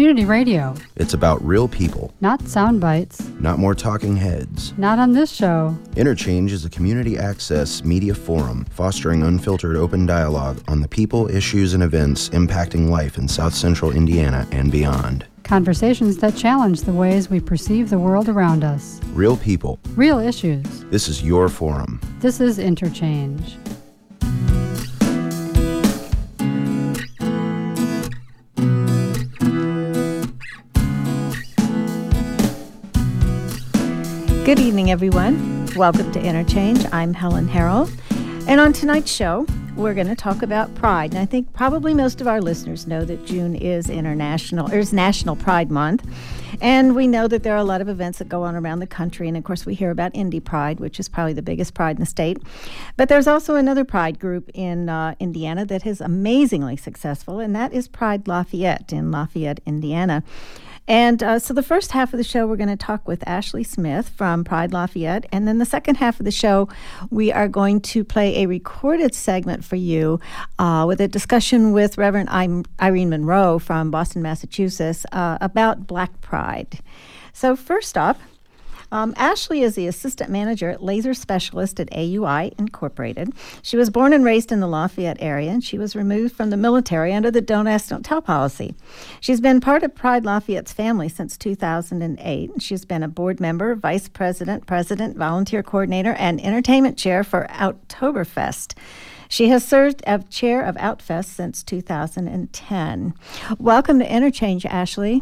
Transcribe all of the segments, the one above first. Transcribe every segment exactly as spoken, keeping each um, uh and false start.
Community radio. It's about real people. Not sound bites. Not more talking heads. Not on this show. Interchange is a community access media forum fostering unfiltered open dialogue on the people, issues, and events impacting life in South Central Indiana and beyond. Conversations that challenge the ways we perceive the world around us. Real people. Real issues. This is your forum. This is Interchange. Good evening, everyone. Welcome to Interchange. I'm Helen Harrell. And on tonight's show, we're going to talk about Pride. And I think probably most of our listeners know that June is international, or is National Pride Month. And we know that there are a lot of events that go on around the country. And of course, we hear about Indy Pride, which is probably the biggest pride in the state. But there's also another pride group in uh, Indiana that is amazingly successful, and that is Pride Lafayette in Lafayette, Indiana. And uh, so the first half of the show, we're going to talk with Ashley Smith from Pride Lafayette. And then the second half of the show, we are going to play a recorded segment for you uh, with a discussion with Reverend Irene Monroe from Boston, Massachusetts, uh, about Black Pride. So first up, Um, Ashley is the assistant manager at Laser Specialist at A U I Incorporated. She was born and raised in the Lafayette area, and she was removed from the military under the Don't Ask, Don't Tell policy. She's been part of Pride Lafayette's family since two thousand eight. She's been a board member, vice president, president, volunteer coordinator, and entertainment chair for Outtoberfest. She has served as chair of Outfest since two thousand ten. Welcome to Interchange, Ashley.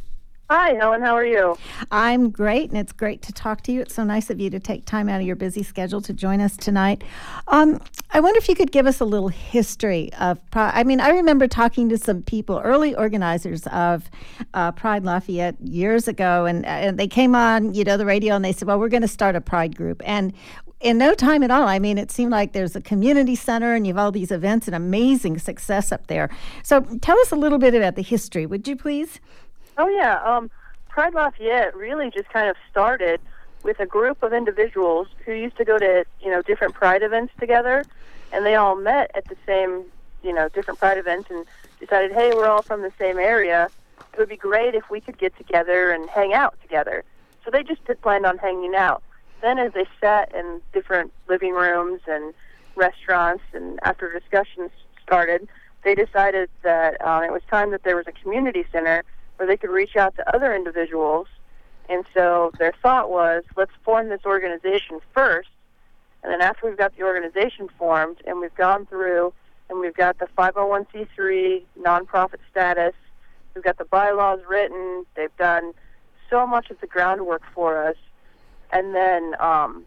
Hi, Helen. How are you? I'm great, and it's great to talk to you. It's so nice of you to take time out of your busy schedule to join us tonight. Um, I wonder if you could give us a little history of Pride. I mean, I remember talking to some people, early organizers of uh, Pride Lafayette years ago, and, and they came on, you know, the radio, and they said, well, we're going to start a Pride group. And in no time at all, I mean, it seemed like there's a community center, and you have all these events and amazing success up there. So tell us a little bit about the history, would you please? Oh, yeah. Um, Pride Lafayette really just kind of started with a group of individuals who used to go to, you know, different Pride events together, and they all met at the same, you know, different Pride events and decided, hey, we're all from the same area. It would be great if we could get together and hang out together. So they just planned on hanging out. Then as they sat in different living rooms and restaurants, and after discussions started, they decided that um, it was time that there was a community center where they could reach out to other individuals. And so their thought was, let's form this organization first, and then after we've got the organization formed and we've gone through and we've got the five oh one c three nonprofit status, we've got the bylaws written, they've done so much of the groundwork for us, and then um,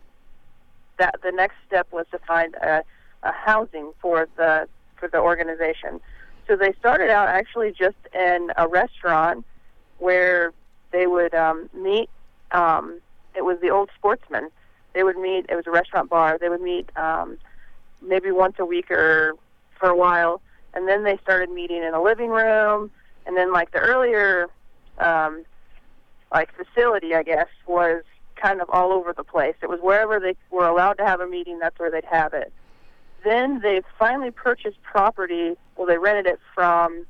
that the next step was to find a, a housing for the for the organization. So they started out actually just in a restaurant where they would um, meet. Um, it was the Old Sportsman. They would meet. It was a restaurant bar. They would meet um, maybe once a week or for a while, and then they started meeting in a living room. And then, like the earlier, um, like facility, I guess, was kind of all over the place. It was wherever they were allowed to have a meeting. That's where they'd have it. Then they finally purchased property. Well, they rented it from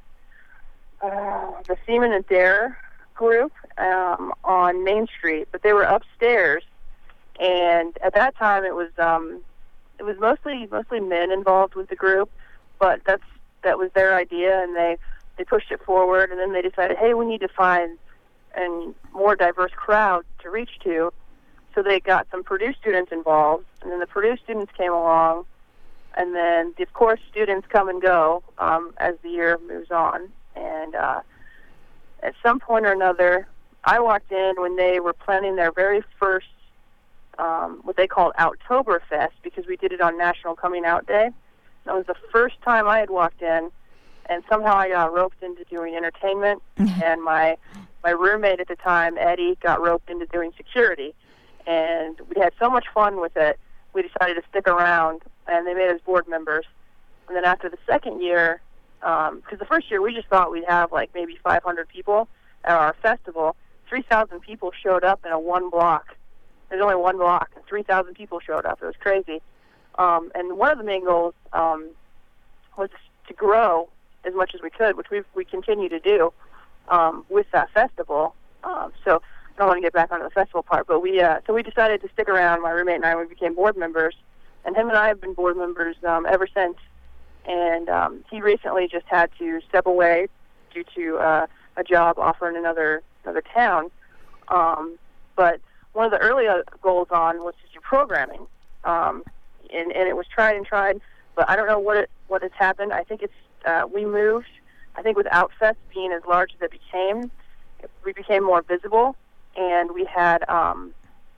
uh, the Seaman and Dare group um, on Main Street, but they were upstairs. And at that time, it was um, it was mostly mostly men involved with the group, but that's that was their idea, and they they pushed it forward. And then they decided, hey, we need to find a more diverse crowd to reach to. So they got some Purdue students involved, and then the Purdue students came along. And then, of course, students come and go um, as the year moves on. And uh, at some point or another, I walked in when they were planning their very first, um, what they called Outtoberfest, because we did it on National Coming Out Day. That was the first time I had walked in, and somehow I got roped into doing entertainment. And my my roommate at the time, Eddie, got roped into doing security. And we had so much fun with it, we decided to stick around, and they made us board members. And then after the second year, because um, the first year we just thought we'd have like maybe five hundred people at our festival, three thousand people showed up in a one block. There's only one block, and three thousand people showed up. It was crazy. Um, and one of the main goals um, was to grow as much as we could, which we we continue to do. um, with that festival. Um, so I don't want to get back onto the festival part, but we uh, so we decided to stick around. My roommate and I, we became board members, and him and I have been board members um, ever since. And um, he recently just had to step away due to uh, a job offer in another another town. Um, but one of the early goals on was to do programming, um, and, and it was tried and tried. But I don't know what it, what has happened. I think it's uh, we moved. I think with Outfest being as large as it became, we became more visible, and we had um,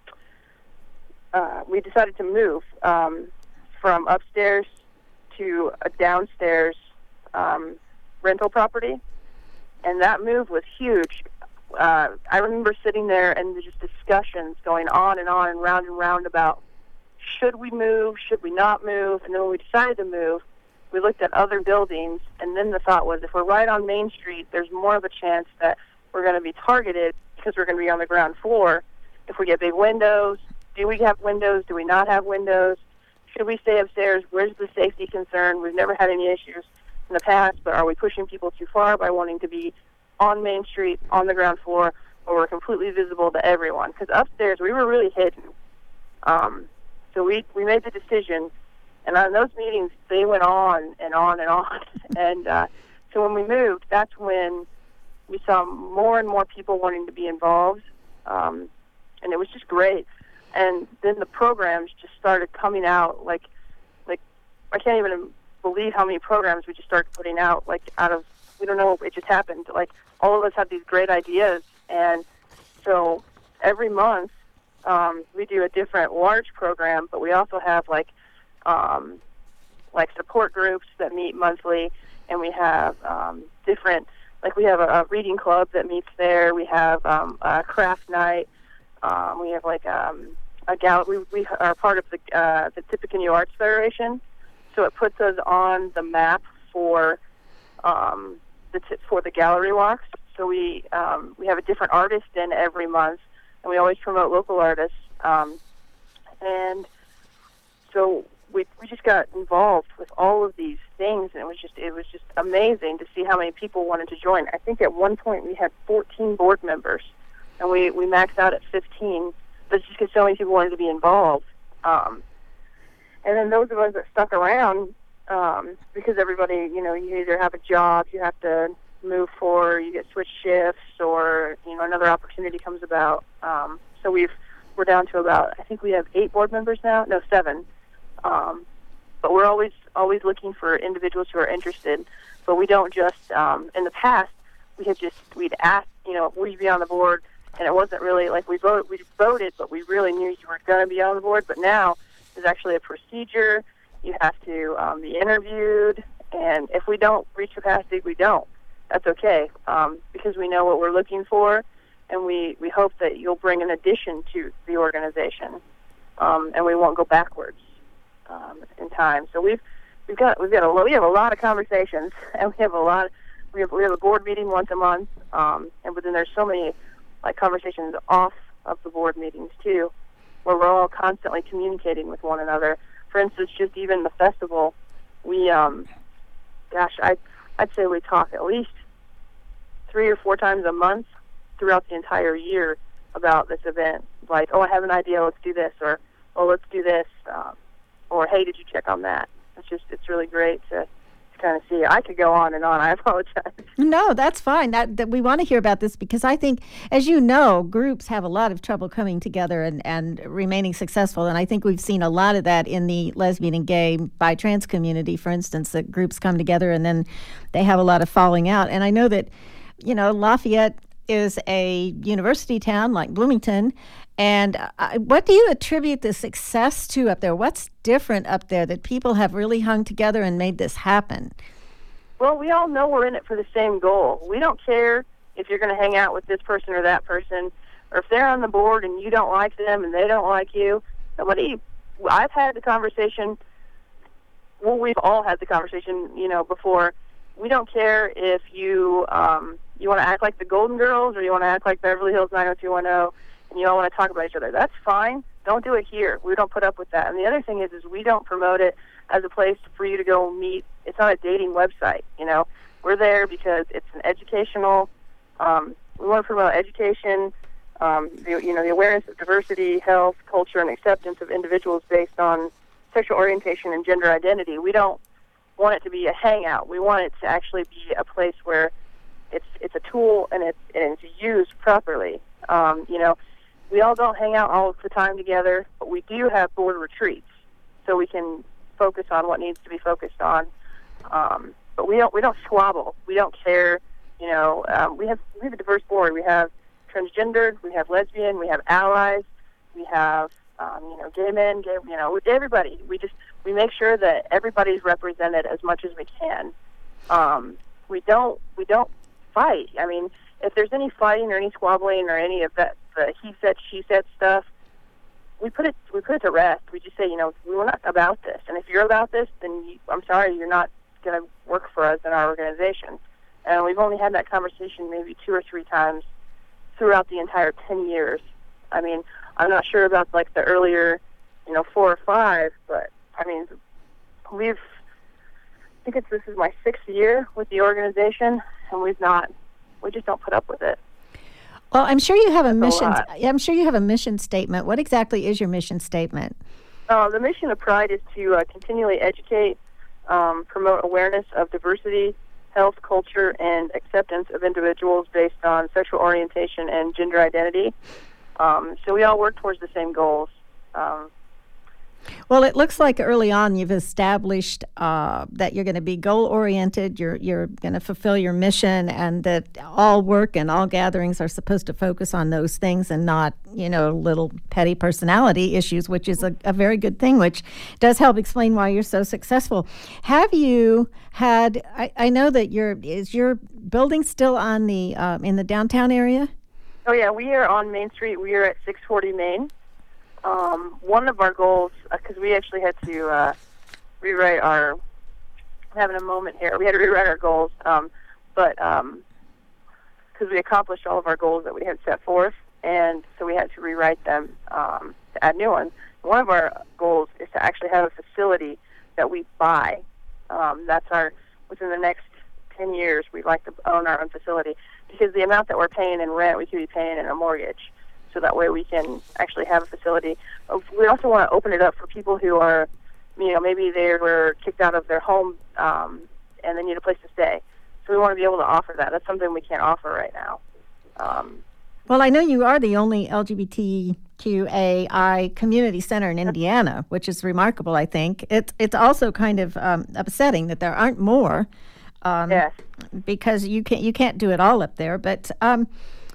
uh, we decided to move um, from upstairs to a downstairs um, rental property, and that move was huge. Uh, I remember sitting there and just discussions going on and on and round and round about should we move, should we not move, and then when we decided to move, we looked at other buildings, and then the thought was if we're right on Main Street, there's more of a chance that we're going to be targeted because we're going to be on the ground floor. If we get big windows, do we have windows, do we not have windows? Should we stay upstairs? Where's the safety concern? We've never had any issues in the past, but are we pushing people too far by wanting to be on Main Street, on the ground floor, where we're completely visible to everyone? Because upstairs, we were really hidden. Um, so we, we made the decision, and on those meetings, they went on and on and on. And uh, so when we moved, that's when we saw more and more people wanting to be involved, um, and it was just great. And then the programs just started coming out, like, like I can't even believe how many programs we just started putting out, like, out of, we don't know, it just happened. Like, all of us had these great ideas, and so every month um, we do a different large program, but we also have, like, um, like support groups that meet monthly, and we have um, different, like, we have a, a reading club that meets there, we have um, a craft night, um, we have, like, um, a gallery. We, we are part of the uh, the Tippecanoe Arts Federation, so it puts us on the map for um, the t- for the gallery walks. So we um, we have a different artist in every month, and we always promote local artists. Um, and so we we just got involved with all of these things, and it was just it was just amazing to see how many people wanted to join. I think at one point we had fourteen board members, and we we maxed out at fifteen. But just because so many people wanted to be involved. Um, and then those of us that stuck around, um, because everybody, you know, you either have a job, you have to move for, you get switch shifts, or, you know, another opportunity comes about. Um, so we've, we're down to about, I think we have eight board members now, no, seven. Um, but we're always, always looking for individuals who are interested. But we don't just, um, in the past, we had just, we'd ask, you know, will you be on the board? And it wasn't really like we voted, we voted, but we really knew you were going to be on the board. But now there's actually a procedure. You have to um, be interviewed, and if we don't reach capacity, we don't. That's okay, um, because we know what we're looking for, and we, we hope that you'll bring an addition to the organization, um, and we won't go backwards um, in time. So we've we've got we've got a we have a lot of conversations, and we have a lot. We have we have a board meeting once a month, um, and but then there's so many, like, conversations off of the board meetings, too, where we're all constantly communicating with one another. For instance, just even the festival, we, um, gosh, I'd, I'd say we talk at least three or four times a month throughout the entire year about this event. Like, oh, I have an idea, let's do this, or, oh, let's do this, um, or, hey, did you check on that? It's just, it's really great to kind of see. I could go on and on. I apologize. No, that's fine. That, that we want to hear about this because I think, as you know, groups have a lot of trouble coming together and, and remaining successful. And I think we've seen a lot of that in the lesbian and gay bi trans community, for instance, that groups come together and then they have a lot of falling out. And I know that, you know, Lafayette is a university town like Bloomington. And I, what do you attribute the success to up there? What's different up there that people have really hung together and made this happen? Well, we all know we're in it for the same goal. We don't care if you're going to hang out with this person or that person, or if they're on the board and you don't like them and they don't like you. Nobody. I've had the conversation. Well, we've all had the conversation, you know, before. We don't care if you um, you want to act like the Golden Girls or you want to act like Beverly Hills nine oh two one oh. And you all want to talk about each other. That's fine. Don't do it here. We don't put up with that. And the other thing is, is we don't promote it as a place for you to go meet. It's not a dating website, you know. We're there because it's an educational Um, we want to promote education, um, the, you know, the awareness of diversity, health, culture, and acceptance of individuals based on sexual orientation and gender identity. We don't want it to be a hangout. We want it to actually be a place where it's it's a tool and it's, and it's used properly. Um, you know, we all don't hang out all the time together, but we do have board retreats, so we can focus on what needs to be focused on. Um, but we don't we don't squabble. We don't care. You know, um, we have we have a diverse board. We have transgendered, we have lesbian, we have allies, we have um, you know gay men, gay you know everybody. We just we make sure that everybody's represented as much as we can. Um, we don't we don't fight. I mean, if there's any fighting or any squabbling or any of that the he said she said stuff, we put it we put it to rest. We just say, you know, we're not about this, and if you're about this, then you, I'm sorry, you're not going to work for us in our organization. And we've only had that conversation maybe two or three times throughout the entire ten years. I mean, I'm not sure about like the earlier, you know, four or five, but I mean, we've, I think it's, this is my sixth year with the organization, and we've not, we just don't put up with it. Well, I'm sure you have a That's mission. a I'm sure you have a mission statement. What exactly is your mission statement? Uh, the mission of Pride is to uh, continually educate, um, promote awareness of diversity, health, culture, and acceptance of individuals based on sexual orientation and gender identity. Um, so we all work towards the same goals. Um, Well, it looks like early on you've established uh, that you're going to be goal-oriented, you're you're going to fulfill your mission, and that all work and all gatherings are supposed to focus on those things and not, you know, little petty personality issues, which is a, a very good thing, which does help explain why you're so successful. Have you had, I, I know that your, is your building still on the, um, in the downtown area? oh, yeah, we are on Main Street. We are at six forty Main. Um, one of our goals, because uh, we actually had to uh, rewrite our, having a moment here, we had to rewrite our goals, um, but because um, we accomplished all of our goals that we had set forth, and so we had to rewrite them um, to add new ones. One of our goals is to actually have a facility that we buy. Um, that's our, within the next ten years, we'd like to own our own facility, because the amount that we're paying in rent, we could be paying in a mortgage. So that way we can actually have a facility. We also want to open it up for people who are, you know, maybe they were kicked out of their home um, and they need a place to stay. So we want to be able to offer that. That's something we can't offer right now. Um, well, I know you are the only L G B T Q A I community center in Indiana, which is remarkable, I think. It's, it's also kind of um, upsetting that there aren't more. Um, yes. Because you can't, you can't do it all up there. But... Um,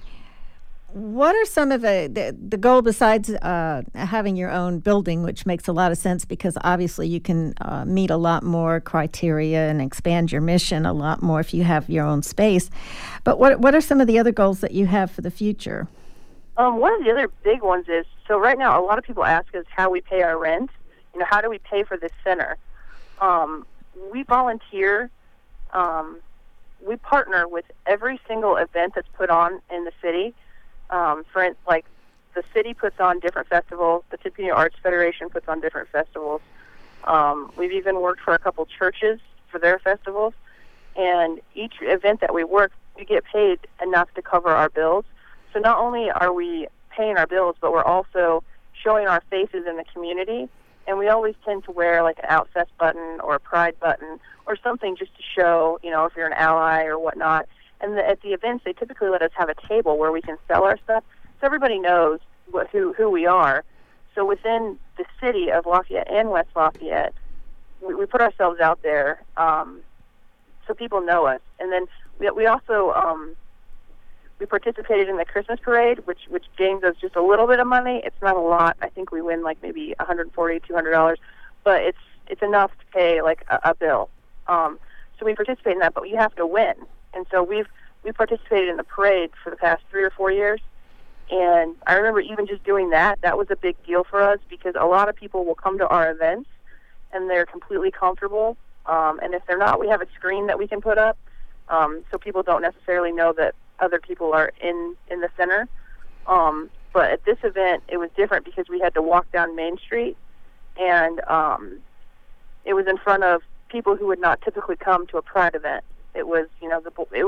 What are some of the, the, the goal besides uh, having your own building, which makes a lot of sense because obviously you can uh, meet a lot more criteria and expand your mission a lot more if you have your own space. But what what are some of the other goals that you have for the future? Um, one of the other big ones is, so right now a lot of people ask us how we pay our rent. You know, how do we pay for this center? Um, we volunteer. Um, we partner with every single event that's put on in the city. Um, for like the city puts on different festivals, the Tippecanoe Arts Federation puts on different festivals. Um, we've even worked for a couple churches for their festivals, and each event that we work, we get paid enough to cover our bills. So not only are we paying our bills, but we're also showing our faces in the community, and we always tend to wear like an Outfest button or a Pride button or something just to show, you know, if you're an ally or whatnot. And the, at the events, they typically let us have a table where we can sell our stuff, so everybody knows what, who who we are. So within the city of Lafayette and West Lafayette, we, we put ourselves out there um, so people know us. And then we, we also um, we participated in the Christmas parade, which which gains us just a little bit of money. It's not a lot. I think we win like maybe one hundred forty dollars, two hundred dollars, but it's it's enough to pay like a, a bill. Um, so we participate in that, but you have to win. And so we've we participated in the parade for the past three or four years. And I remember even just doing that, that was a big deal for us because a lot of people will come to our events and they're completely comfortable. Um, and if they're not, we have a screen that we can put up um, so people don't necessarily know that other people are in, in the center. Um, but at this event, it was different because we had to walk down Main Street, and um, it was in front of people who would not typically come to a Pride event. It was, you know, the it was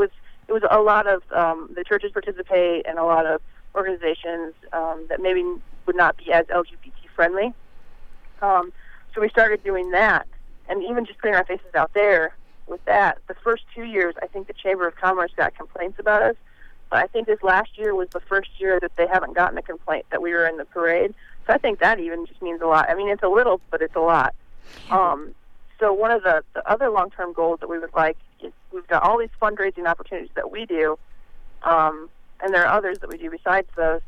it was a lot of um, the churches participate and a lot of organizations um, that maybe would not be as L G B T friendly. Um, so we started doing that, and even just putting our faces out there with that. The first two years, I think the Chamber of Commerce got complaints about us, but I think this last year was the first year that they haven't gotten a complaint that we were in the parade. So I think that even just means a lot. I mean, it's a little, but it's a lot. Um, so one of the, the other long-term goals that we would like is we've got all these fundraising opportunities that we do, um, and there are others that we do besides those,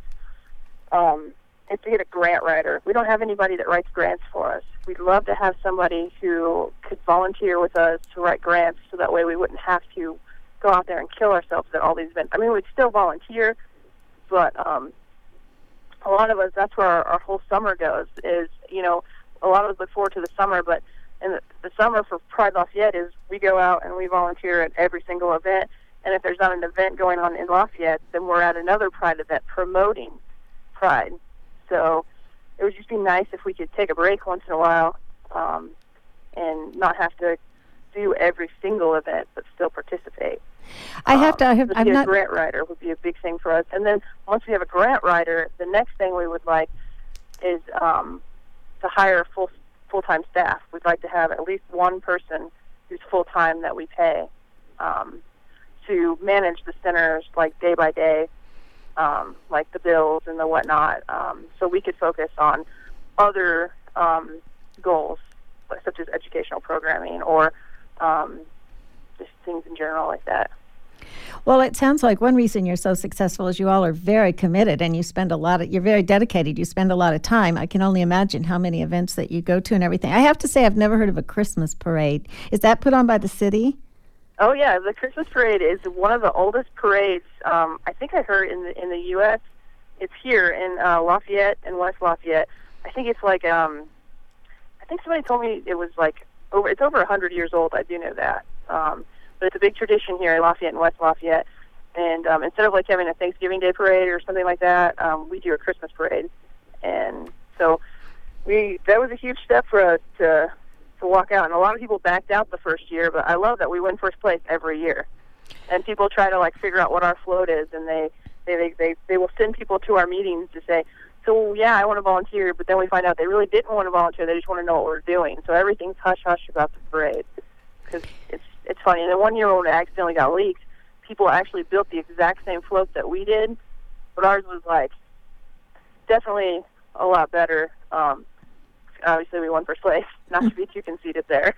um, is to get a grant writer. We don't have anybody that writes grants for us. We'd love to have somebody who could volunteer with us to write grants so that way we wouldn't have to go out there and kill ourselves at all these events. I mean, we'd still volunteer, but um, a lot of us, that's where our, our whole summer goes, is, you know, a lot of us look forward to the summer, but in the, the summer for Pride Lafayette is we go out and we volunteer at every single event, and if there's not an event going on in Lafayette, then we're at another Pride event promoting Pride. So it would just be nice if we could take a break once in a while um, and not have to do every single event, but still participate. I have to. I have. Um, I'm a not. grant writer would be a big thing for us. And then once we have a grant writer, the next thing we would like is um, to hire full full time staff. We'd like to have at least one person who's full time that we pay um, to manage the centers, like day by day, um, like the bills and the whatnot. Um, so we could focus on other um, goals, such as educational programming or um, just things in general like that. Well, it sounds like one reason you're so successful is you all are very committed and you spend a lot of, you're very dedicated. You spend a lot of time. I can only imagine how many events that you go to and everything. I have to say, I've never heard of a Christmas parade. Is that put on by the city? Oh, yeah. The Christmas parade is one of the oldest parades. Um, I think I heard in the, in the U S It's here in uh, Lafayette and West Lafayette. I think it's like, um, I think somebody told me it was like, over. it's over one hundred years old. I do know that. Um, but it's a big tradition here in Lafayette and West Lafayette. And um, instead of like having a Thanksgiving Day parade or something like that, um, we do a Christmas parade. And so we that was a huge step for us to to walk out. And a lot of people backed out the first year, but I love that we win first place every year. And people try to like figure out what our float is, and they they they they, they will send people to our meetings to say, so yeah, I want to volunteer, but then we find out they really didn't want to volunteer. They just want to know what we're doing. So everything's hush hush about the parade because it's it's funny. And then one year when it accidentally got leaked, people actually built the exact same float that we did, but ours was like definitely a lot better. Um, obviously, we won first place. Not to be too conceited there.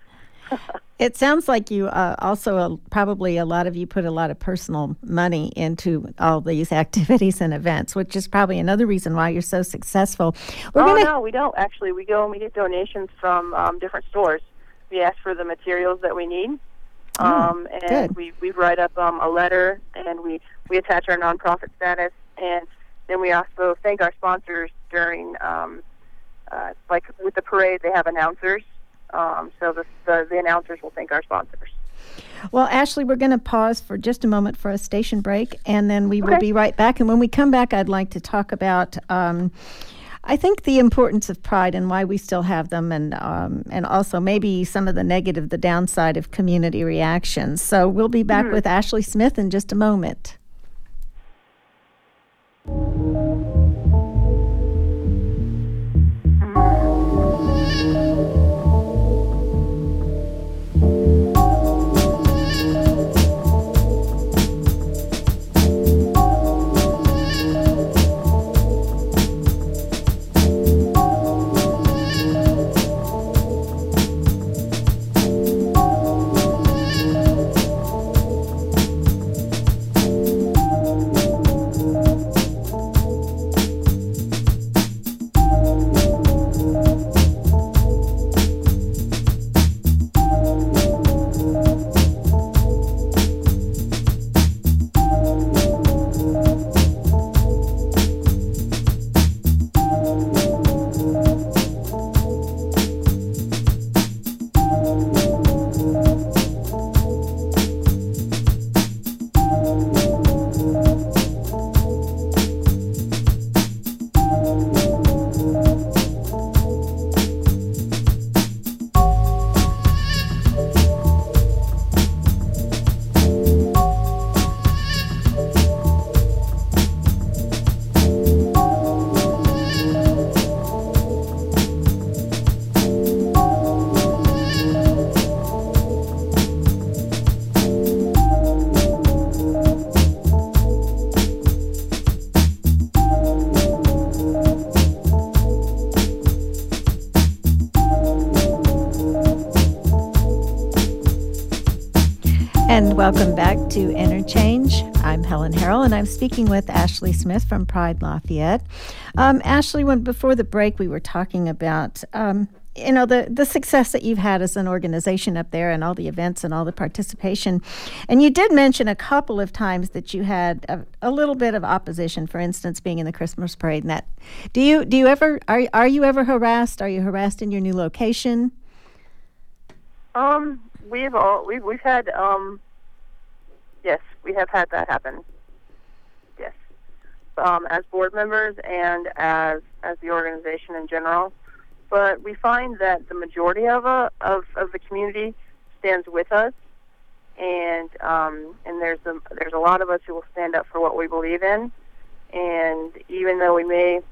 It sounds like you uh, also uh, probably a lot of you put a lot of personal money into all these activities and events, which is probably another reason why you're so successful. We're oh, gonna... no, we don't actually. We go and we get donations from um, different stores. We ask for the materials that we need. Um, oh, and we, we write up um, a letter, and we, we attach our nonprofit status, and then we also thank our sponsors during, um, uh, like with the parade, they have announcers, um, so the, the, the announcers will thank our sponsors. Well, Ashley, we're going to pause for just a moment for a station break, and then we okay. will be right back. And when we come back, I'd like to talk about... Um, I think the importance of Pride and why we still have them, and um, and also maybe some of the negative, the downside of community reactions. So we'll be back mm-hmm. with Ashley Smith in just a moment. And welcome back to Interchange. I'm Helen Harrell, and I'm speaking with Ashley Smith from Pride Lafayette. Um, Ashley, when before the break, we were talking about um, you know the the success that you've had as an organization up there, and all the events and all the participation. And you did mention a couple of times that you had a, a little bit of opposition. For instance, being in the Christmas parade. And that, do you do you ever are are you ever harassed? Are you harassed in your new location? Um. We've all we've we've had um yes we have had that happen, yes, um, as board members and as as the organization in general. But we find that the majority of a, of of the community stands with us, and um, and there's a there's a lot of us who will stand up for what we believe in, and even though we may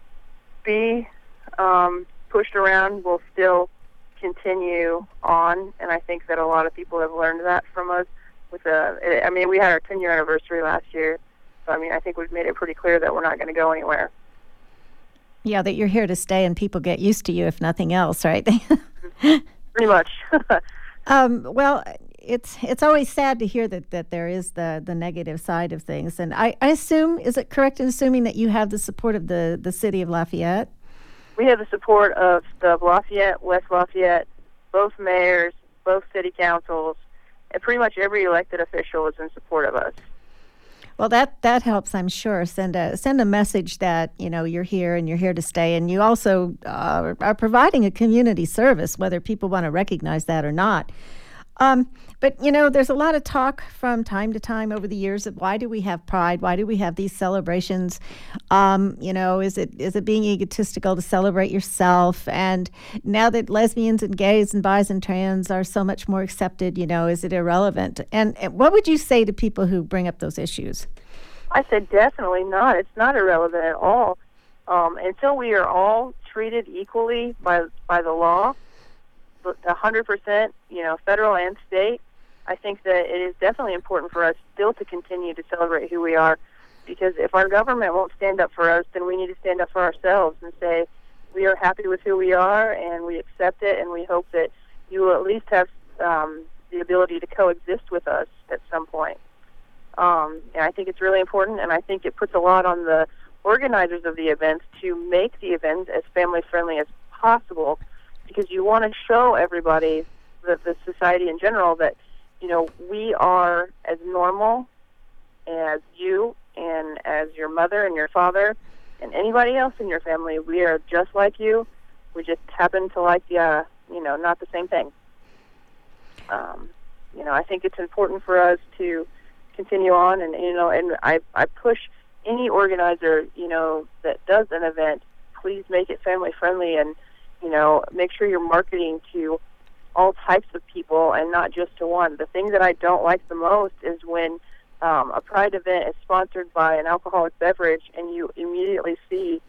be um, pushed around, we'll still continue on. And I think that a lot of people have learned that from us. With the, I mean, we had our ten-year anniversary last year, so I mean, I think we've made it pretty clear that we're not going to go anywhere. Yeah, that you're here to stay, and people get used to you, if nothing else, right? Pretty much. um, well, it's it's always sad to hear that, that there is the, the negative side of things. And I, I assume, is it correct in assuming that you have the support of the, the city of Lafayette? We have the support of the Lafayette, West Lafayette, both mayors, both city councils, and pretty much every elected official is in support of us. Well, that, that helps, I'm sure. Send a send a message that, you know, you're here and you're here to stay, and you also uh, are providing a community service, whether people want to recognize that or not. Um, but, you know, there's a lot of talk from time to time over the years of why do we have Pride? Why do we have these celebrations? Um, you know, is it is it being egotistical to celebrate yourself? And now that lesbians and gays and bis and trans are so much more accepted, you know, is it irrelevant? And, and what would you say to people who bring up those issues? I said definitely not. It's not irrelevant at all. Um, until we are all treated equally by by the law, one hundred percent, you know, federal and state, I think that it is definitely important for us still to continue to celebrate who we are, because if our government won't stand up for us, then we need to stand up for ourselves and say we are happy with who we are and we accept it, and we hope that you will at least have um, the ability to coexist with us at some point. Um, and I think it's really important, and I think it puts a lot on the organizers of the events to make the events as family-friendly as possible, because you want to show everybody, the, the society in general, that, you know, we are as normal as you and as your mother and your father and anybody else in your family. We are just like you. We just happen to like the, uh, you know, not the same thing. Um, you know, I think it's important for us to continue on, and, you know, and I, I push any organizer, you know, that does an event, please make it family-friendly, and, you know, make sure you're marketing to all types of people and not just to one. The thing that I don't like the most is when um, a Pride event is sponsored by an alcoholic beverage and you immediately see,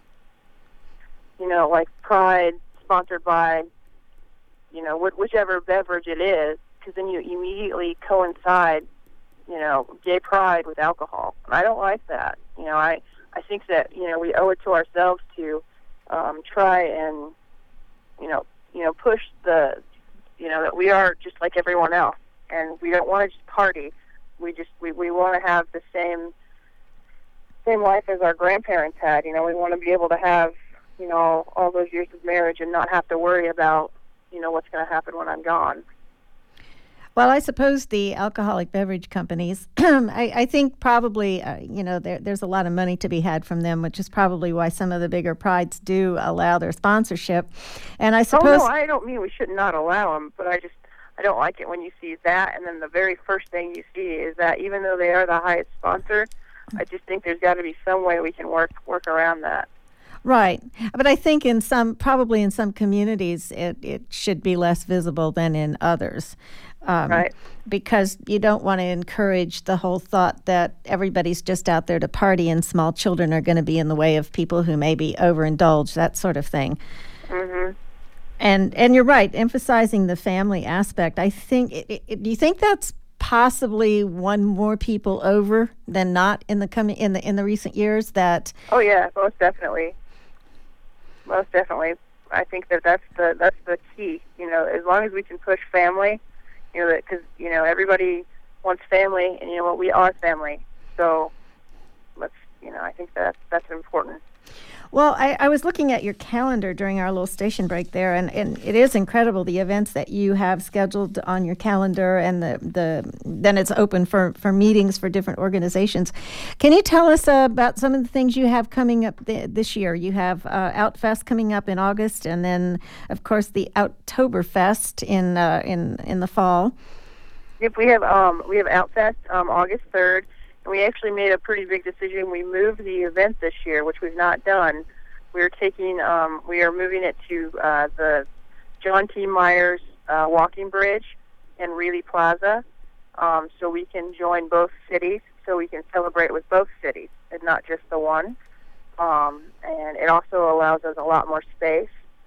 you know, like Pride sponsored by, you know, wh- whichever beverage it is, because then you immediately coincide, you know, gay pride with alcohol. And I don't like that. You know, I, I think that, you know, we owe it to ourselves to um, try and, you know, you know, push the, you know, that we are just like everyone else, and we don't want to just party. We just we, we want to have the same same life as our grandparents had. You know, we want to be able to have, you know, all those years of marriage and not have to worry about, you know, what's going to happen when I'm gone. Well, I suppose the alcoholic beverage companies, I, I think probably, uh, you know, there, there's a lot of money to be had from them, which is probably why some of the bigger prides do allow their sponsorship. And I suppose... Oh, no, I don't mean we should not allow them, but I just, I don't like it when you see that, and then the very first thing you see is that even though they are the highest sponsor, I just think there's got to be some way we can work work around that. Right. But I think in some, probably in some communities, it, it should be less visible than in others. Um, right. Because you don't want to encourage the whole thought that everybody's just out there to party and small children are going to be in the way of people who maybe overindulge, that sort of thing. Mm-hmm. And and you're right, emphasizing the family aspect. I think, it, it, do you think that's possibly won more people over than not in the coming in the in the recent years? That oh yeah, most definitely, most definitely. I think that that's the that's the key. You know, as long as we can push family. You know, because, you know, everybody wants family, and you know what, we are family. So let's, you know, I think that that's important. Well, I, I was looking at your calendar during our little station break there, and, and it is incredible, the events that you have scheduled on your calendar, and the, the then it's open for, for meetings for different organizations. Can you tell us uh, about some of the things you have coming up th- this year? You have uh, Outfest coming up in August, and then, of course, the Outtoberfest in uh, in in the fall. Yep, we have um, we have Outfest um, August third. And we actually made a pretty big decision. We moved the event this year, which we've not done. We're taking, um, we are moving it to uh, the John T. Myers uh, Walking Bridge in Reilly Plaza, um, so we can join both cities, so we can celebrate with both cities and not just the one. Um, and it also allows us a lot more space.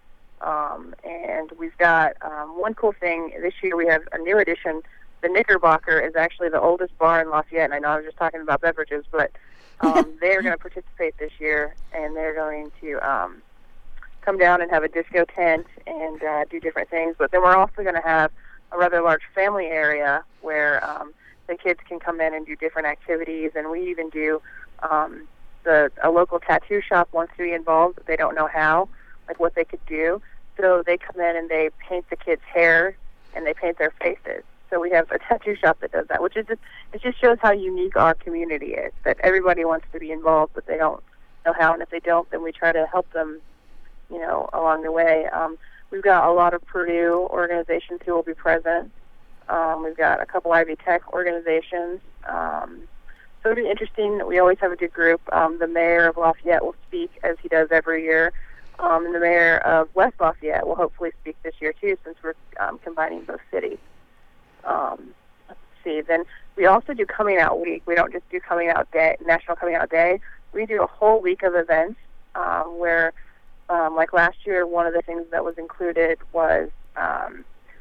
Um, and we've got um, one cool thing this year. We have a new addition. The Knickerbocker is actually the oldest bar in Lafayette, and I know I was just talking about beverages, but um, they're going to participate this year, and they're going to um, come down and have a disco tent and uh, do different things. But then we're also going to have a rather large family area where um, the kids can come in and do different activities, and we even do um, the a local tattoo shop wants to be involved, but they don't know how, like what they could do. So they come in and they paint the kids' hair, and they paint their faces. So we have a tattoo shop that does that, which is just, it just shows how unique our community is, that everybody wants to be involved, but they don't know how. And if they don't, then we try to help them, you know, along the way. Um, we've got a lot of Purdue organizations who will be present. Um, we've got a couple Ivy Tech organizations. Um, so it'll be interesting. We always have a good group. Um, the mayor of Lafayette will speak, as he does every year. Um, and the mayor of West Lafayette will hopefully speak this year, too, since we're um, combining both cities. Um, let's see. Then we also do Coming Out Week. We don't just do Coming Out Day, National Coming Out Day. We do a whole week of events um, where, um, like last year, one of the things that was included was um,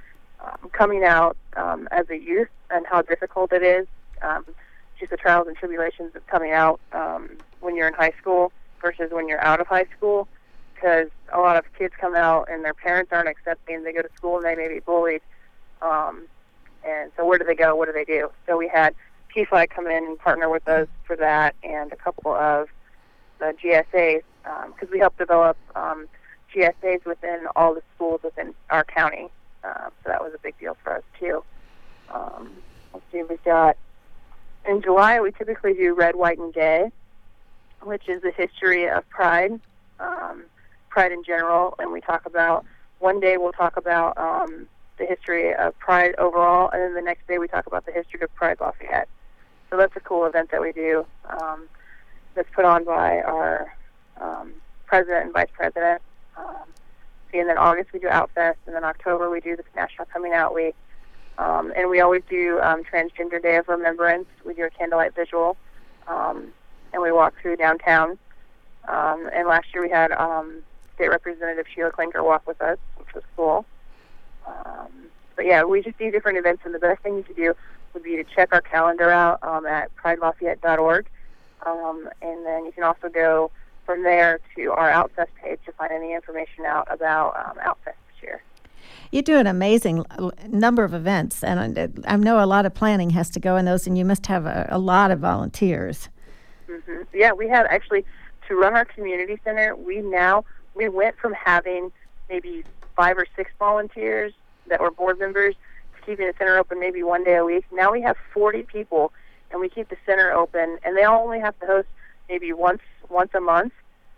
um, coming out um, as a youth and how difficult it is, um, just the trials and tribulations of coming out um, when you're in high school versus when you're out of high school, because a lot of kids come out and their parents aren't accepting. They go to school and they may be bullied. Um, And so where do they go? What do they do? So we had P F L A G come in and partner with us for that, and a couple of the G S As, because um, we help develop um, G S As within all the schools within our county. Uh, so that was a big deal for us, too. Um, let's see, we've got, in July, we typically do Red, White, and Gay, which is the history of Pride, um, Pride in general, and we talk about, one day we'll talk about um, the history of Pride overall, and then the next day we talk about the history of Pride Lafayette. So that's a cool event that we do um, that's put on by our um, president and vice president. Um, and then August we do Outfest, and then October we do the National Coming Out Week. Um, and we always do um, Transgender Day of Remembrance. We do a candlelight visual, um, and we walk through downtown. Um, and last year we had um, State Representative Sheila Klinker walk with us, which was cool. Um, but yeah, we just do different events, and the best thing you could do would be to check our calendar out um, at pride lafayette dot org, um, and then you can also go from there to our Outfest page to find any information out about um, Outfest this year. You do an amazing number of events, and I know a lot of planning has to go in those, and you must have a, a lot of volunteers. Mm-hmm. Yeah, we have actually, to run our community center, we now, we went from having maybe five or six volunteers that were board members to keeping the center open maybe one day a week. Now we have forty people, and we keep the center open, and they all only have to host maybe once once a month,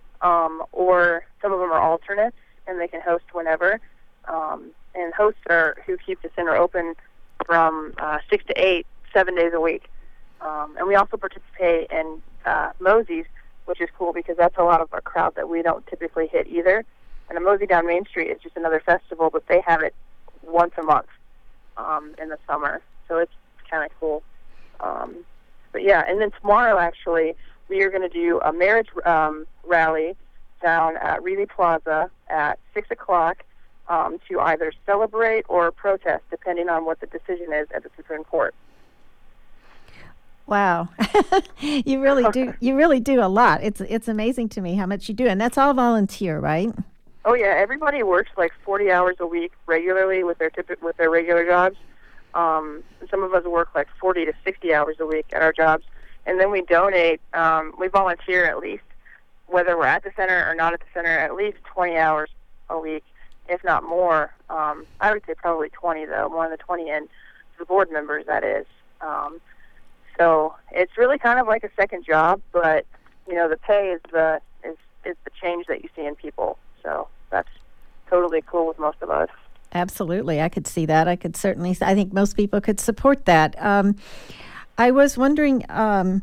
um, or some of them are alternates, and they can host whenever. Um, and hosts are who keep the center open from uh, six to eight, seven days a week. Um, and we also participate in uh, Mosey's, which is cool because that's a lot of our crowd that we don't typically hit either. And the Mosey down Main Street is just another festival, but they have it once a month um, in the summer. So it's kind of cool. Um, but yeah, and then tomorrow actually we are going to do a marriage um, rally down at Reilly Plaza at six o'clock um, to either celebrate or protest, depending on what the decision is at the Supreme Court. Wow, you really do. You really do a lot. It's it's amazing to me how much you do, and that's all volunteer, right? Oh yeah, everybody works like forty hours a week regularly with their typ- with their regular jobs, Um, some of us work like forty to sixty hours a week at our jobs, and then we donate, um, we volunteer at least, whether we're at the center or not at the center, at least twenty hours a week, if not more. Um, I would say probably twenty, though, more than the twenty in the board members, that is. Um, so it's really kind of like a second job, but, you know, the pay is the is, is the change that you see in people. So that's totally cool with most of us. Absolutely. I could see that. I could certainly, I think most people could support that. Um, I was wondering, um,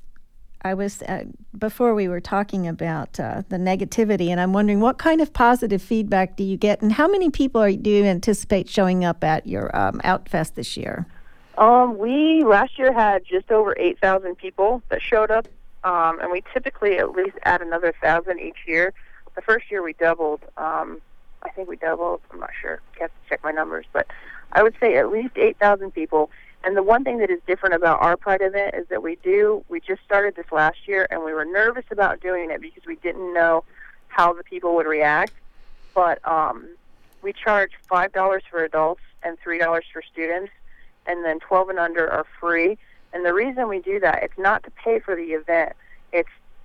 I was, uh, before we were talking about uh, the negativity, and I'm wondering what kind of positive feedback do you get, and how many people are, do you anticipate showing up at your um, Outfest this year? Um, we last year had just over eight thousand people that showed up, um, and we typically at least add another one thousand each year. The first year we doubled. Um, I think we doubled. I'm not sure. I have to check my numbers. But I would say at least eight thousand people. And the one thing that is different about our Pride event is that we do, we just started this last year, and we were nervous about doing it because we didn't know how the people would react. But um, we charge five dollars for adults and three dollars for students, and then twelve and under are free. And the reason we do that, it's not to pay for the event. It's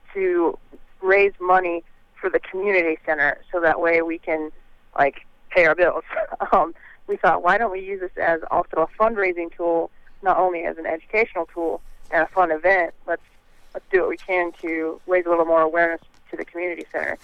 to raise money for the community center, so that way we can like pay our bills. um, we thought, why don't we use this as also a fundraising tool, not only as an educational tool and a fun event. Let's let's do what we can to raise a little more awareness to the community center.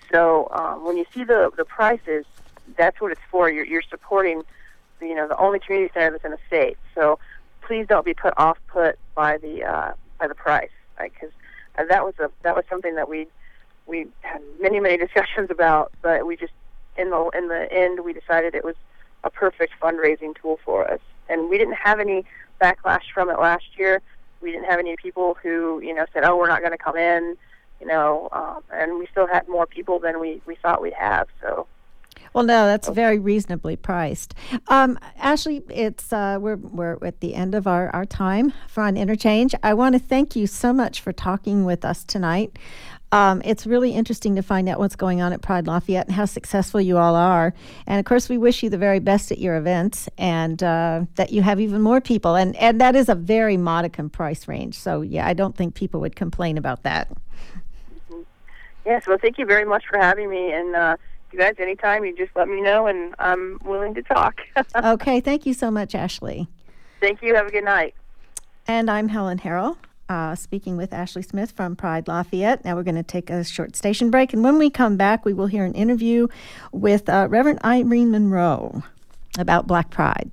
So um, when you see the the prices, that's what it's for. You're you're supporting, you know, the only community center that's in the state. So please don't be put off put by the uh, by the price, because right? that was a that was something that we we had many many discussions about, but we just in the in the end we decided it was a perfect fundraising tool for us, and we didn't have any backlash from it last year. We didn't have any people who you know said, "Oh, we're not going to come in," you know, um, and we still had more people than we, we thought we'd have. So. Well, no, that's very reasonably priced. Um, Ashley, it's uh, we're we're at the end of our, our time for On Interchange. I want to thank you so much for talking with us tonight. Um, it's really interesting to find out what's going on at Pride Lafayette and how successful you all are. And, of course, we wish you the very best at your events, and uh, that you have even more people. And, and that is a very modicum price range. So, yeah, I don't think people would complain about that. Mm-hmm. Yes, well, thank you very much for having me. And uh, you guys, anytime, you just let me know, and I'm willing to talk. Okay, thank you so much, Ashley. Thank you. Have a good night. And I'm Helen Harrell. Uh, speaking with Ashley Smith from Pride Lafayette. Now we're going to take a short station break, and when we come back, we will hear an interview with uh, Reverend Irene Monroe about Black Pride.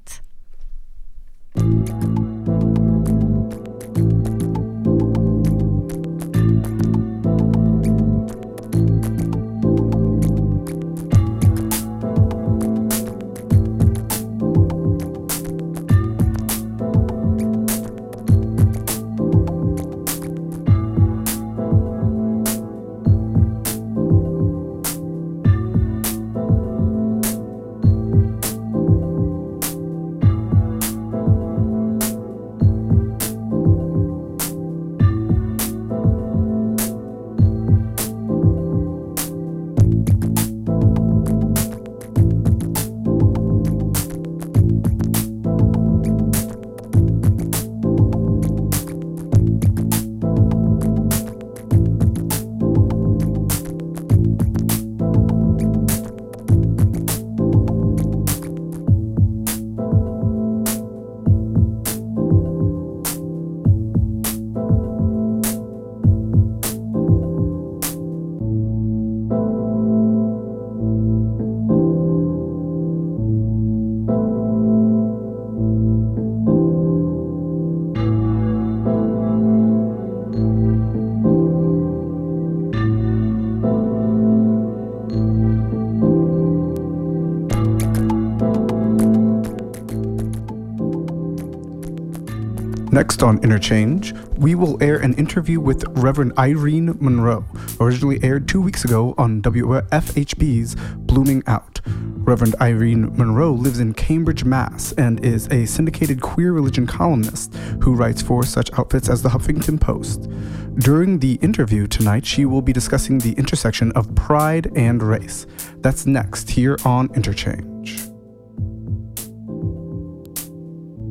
Next on Interchange, we will air an interview with Reverend Irene Monroe, originally aired two weeks ago on W F H B's Blooming Out. Reverend Irene Monroe lives in Cambridge, Mass, and is a syndicated queer religion columnist who writes for such outfits as the Huffington Post. During the interview tonight, she will be discussing the intersection of pride and race. That's next here on Interchange.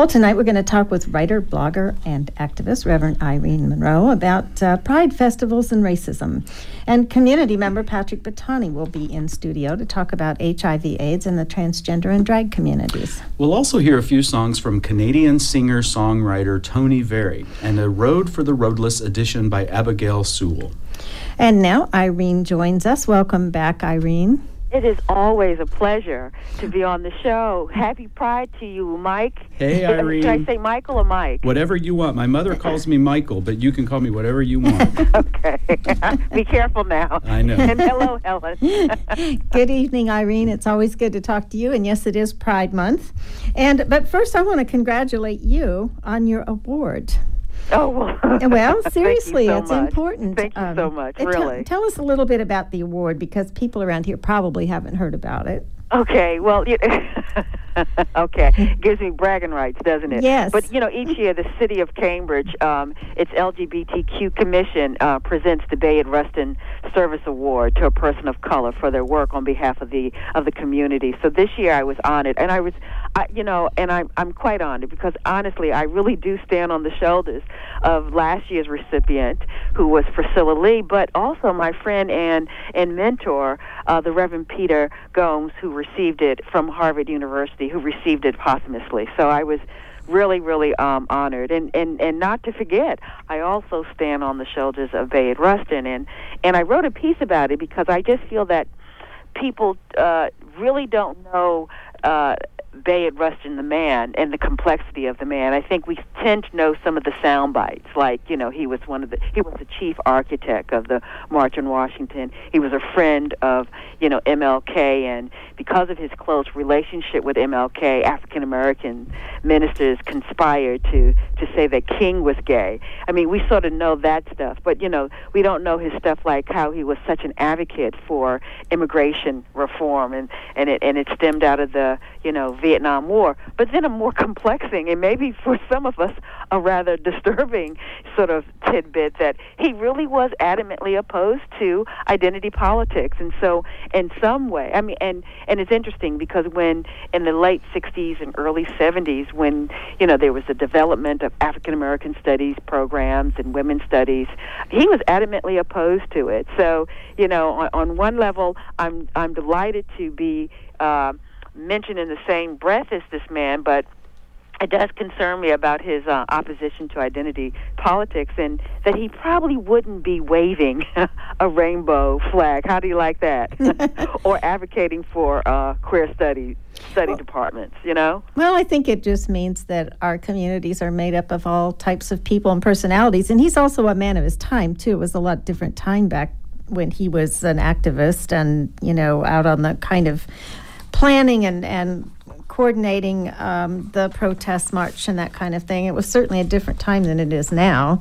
Well, tonight we're going to talk with writer, blogger, and activist Reverend Irene Monroe about uh, Pride festivals and racism. And community member Patrick Batani will be in studio to talk about H I V AIDS and the transgender and drag communities. We'll also hear a few songs from Canadian singer-songwriter Tony Very and a Road for the Roadless edition by Abigail Sewell. And now Irene joins us. Welcome back, Irene. It is always a pleasure to be on the show. Happy Pride to you, Mike. Hey, Irene. Should I say Michael or Mike? Whatever you want. My mother calls me Michael, but you can call me whatever you want. Okay. Be careful now. I know. And hello, Helen. Good evening, Irene. It's always good to talk to you. And yes, it is Pride Month. And but first, I want to congratulate you on your award. Oh, well. Well, seriously, so it's much. important. Thank you um, so much, really. T- tell us a little bit about the award, because people around here probably haven't heard about it. Okay, well, you, okay, gives me bragging rights, doesn't it? Yes. But, you know, each year the city of Cambridge, um, its L G B T Q Commission uh, presents the Bayard Rustin Service Award to a person of color for their work on behalf of the of the community. So this year I was honored, and I was, I, you know, and I'm I'm quite honored because honestly I really do stand on the shoulders of last year's recipient, who was Priscilla Lee, but also my friend and and mentor, uh, the Reverend Peter Gomes, who received it from Harvard University, who received it posthumously. So I was really, really um, honored. And, and, and not to forget, I also stand on the shoulders of Bayard Rustin. And, and I wrote a piece about it because I just feel that people uh, really don't know uh, Bayard Rustin, the man, and the complexity of the man. I think we tend to know some of the sound bites, like, you know, he was one of the, he was the chief architect of the March on Washington. He was a friend of, you know, M L K, and because of his close relationship with M L K, African-American ministers conspired to, to say that King was gay. I mean, we sort of know that stuff, but, you know, we don't know his stuff like how he was such an advocate for immigration reform, and, and, it, and it stemmed out of the, you know, Vietnam War. But then a more complex thing, and maybe for some of us a rather disturbing sort of tidbit, that he really was adamantly opposed to identity politics. And so in some way, I mean, and, and it's interesting because when in the late sixties and early seventies, when, you know, there was a development of African American studies programs and women's studies, he was adamantly opposed to it. So, you know, on, on one level, I'm I'm delighted to be uh, mentioned in the same breath as this man, but it does concern me about his uh, opposition to identity politics, and that he probably wouldn't be waving a rainbow flag. How do you like that? Or advocating for uh, queer study study well, departments, you know? Well, I think it just means that our communities are made up of all types of people and personalities, and he's also a man of his time, too. It was a lot different time back when he was an activist and, you know, out on the kind of planning and, and coordinating um, the protest march and that kind of thing. It was certainly a different time than it is now.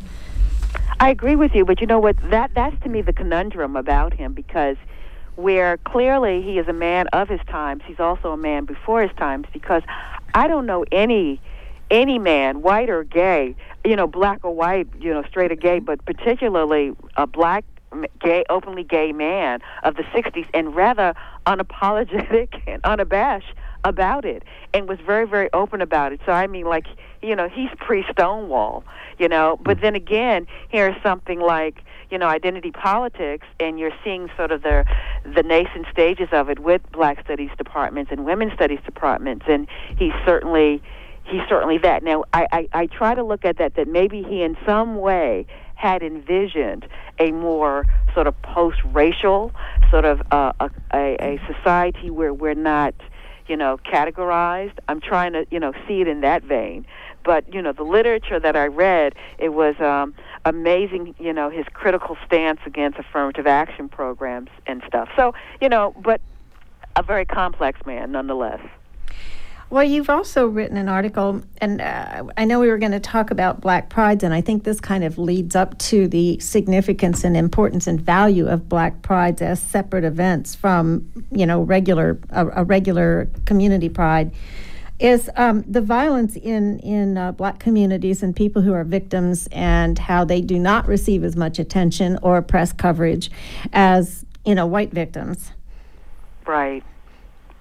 I agree with you, but you know what? That that's to me the conundrum about him, because where clearly he is a man of his times, he's also a man before his times, because I don't know any any man, white or gay, you know, black or white, you know, straight or gay, but particularly a black gay, openly gay man of the sixties, and rather unapologetic and unabashed about it, and was very, very open about it. So, I mean, like, you know, he's pre-Stonewall, you know, but then again, here's something like, you know, identity politics, and you're seeing sort of the the nascent stages of it with black studies departments and women's studies departments, and he's certainly, he's certainly that. Now, I, I, I try to look at that, that maybe he in some way had envisioned a more sort of post-racial sort of uh, a, a, a society where we're not, you know, categorized. I'm trying to, you know, see it in that vein. But, you know, the literature that I read, it was um, amazing, you know, his critical stance against affirmative action programs and stuff. So, you know, but a very complex man nonetheless. Well, you've also written an article, and uh, I know we were going to talk about Black Prides, and I think this kind of leads up to the significance and importance and value of Black Prides as separate events from, you know, regular a, a regular community pride, is um, the violence in, in uh, Black communities and people who are victims, and how they do not receive as much attention or press coverage as, you know, white victims. Right.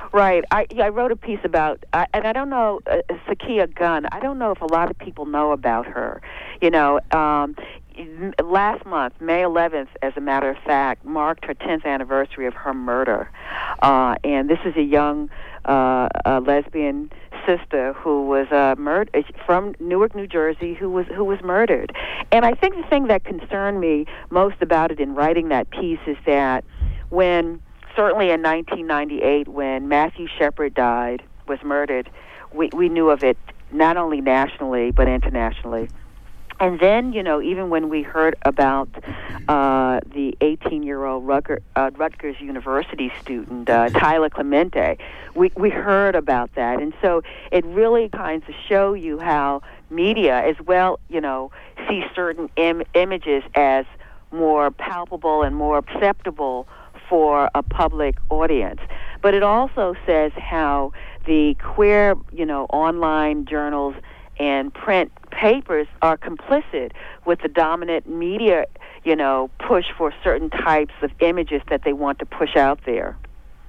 Right. I, yeah, I wrote a piece about, uh, and I don't know, uh, Sakia Gunn, I don't know if a lot of people know about her. You know, um, last month, May eleventh, as a matter of fact, marked her tenth anniversary of her murder. Uh, and this is a young uh, a lesbian sister who was uh, murdered from Newark, New Jersey, who was who was murdered. And I think the thing that concerned me most about it in writing that piece is that when, certainly in nineteen ninety-eight, when Matthew Shepard died, was murdered, we, we knew of it not only nationally but internationally. And then, you know, even when we heard about uh, the eighteen-year-old Rutger, uh, Rutgers University student, uh, Tyler Clemente, we, we heard about that. And so it really kind of show you how media as well, you know, see certain Im- images as more palpable and more acceptable for a public audience. But it also says how the queer, you know, online journals and print papers are complicit with the dominant media, you know, push for certain types of images that they want to push out there.